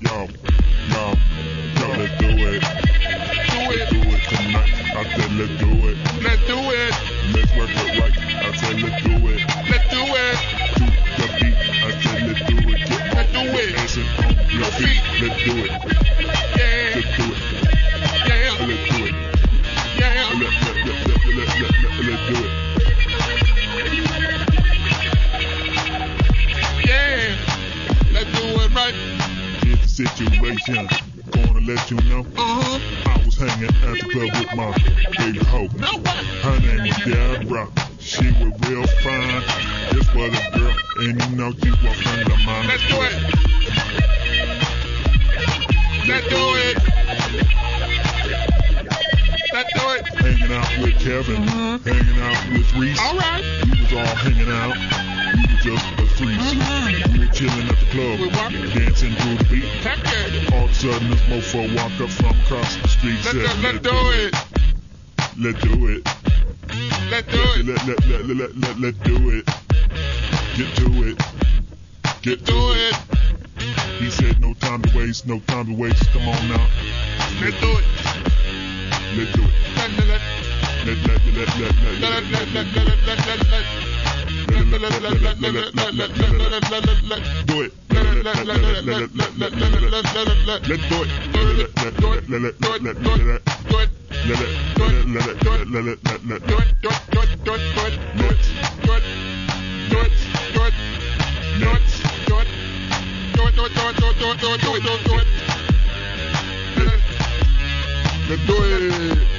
Yo, let's do it. Let's do it tonight. I said let's do it. Let's do it. Let's work it right. I said let's do it. Let's do it. To the beat. I said let's do it. Get Let's do it. dancing on your feet. Let's do it. Yeah. Let's do it. Yeah. Let's do it. Yeah. Let's do it. Yeah. Let's do it right. Here's the situation. Gonna let you know. I was hanging at the club with my baby hoe. No what? Her name was Deborah. She was real fine. This was a girl, and you know you a friend of mine. Let's do it. Let's do it. Let's do it. Hanging out with Kevin, hanging out with Reese. All right. We was all hanging out. We was just a threes. We were chilling at the club, We walking. dancing to the beat. Heck yeah. All of a sudden, this mofo walked up from across the street. Let's Said, do it. Let's do it. Let's do it. Let's do it. Get to it. Get Do to it. He said, no time to waste, no time to waste. Come on now. Let's do it. Let's do it. Do it. Let's do it.